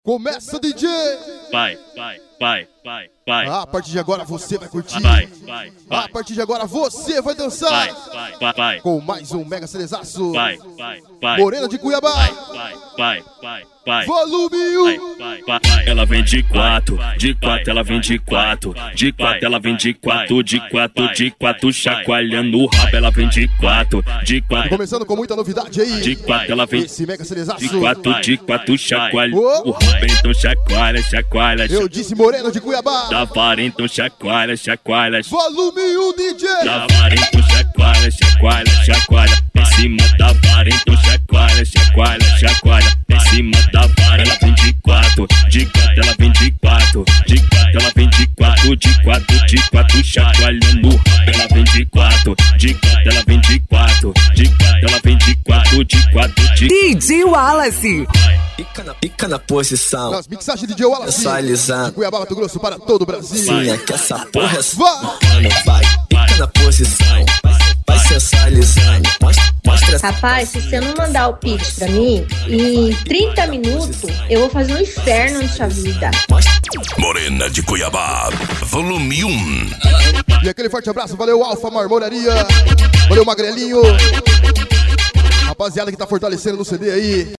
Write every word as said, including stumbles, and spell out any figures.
Começa, D J! Vai, vai, vai, vai, vai. A partir de agora você vai curtir. Vai, vai, vai. A partir de agora você vai dançar. Vai, vai, vai, vai. Com mais um mega celezaço. Vai, vai, vai. Morena de Cuiabá. Vai, vai, vai, vai, vai. Volume Vai, um. vai, vai, vai. Ela vem de quatro, de quatro, ela vem de quatro, de quatro, ela vem de quatro, de quatro, de quatro, chacoalhando o rabo. Ela vem de quatro, de quatro. Começando com muita novidade aí. De quatro, ela vem Esse mega celezaço. de quatro, de quatro, chacoalha Oh. o rabo. Então chacoalha, chacoalha, Eu disse Morena de Cuiabá. da vara, então chacoalha, chacoalha. Volume um, D J. Da vara, então chacoalha, chacoalha, chacoalha. Em cima da vara, então chacoalha, chacoalha, chacoalha. Em cima da vara, ela vem de quatro, de quatro, ela vem de quatro, de quatro, ela vem de quatro, de quatro, de quatro, chacoalhando o rabo. Ela vem de quatro, de quatro, ela vem de quatro, de quatro, ela vem de quatro, de quatro, de D J Wallace. Fica na, fica na posição. Nas mixagens de D J Wallace. Eu sou alisando. De Cuiabá, Mato Grosso para todo o Brasil. Sim, é que essa porra é Vai. mano, vai. Fica na posição. Vai, vai sensualizando. Mostra, mostra essa. Rapaz, se você não mandar o Pix pra mim, em trinta minutos eu vou fazer um inferno na sua vida. Morena de Cuiabá, volume um. E aquele forte abraço, valeu Alfa Marmoraria. Valeu Magrelinho. Rapaziada que tá fortalecendo no C D aí.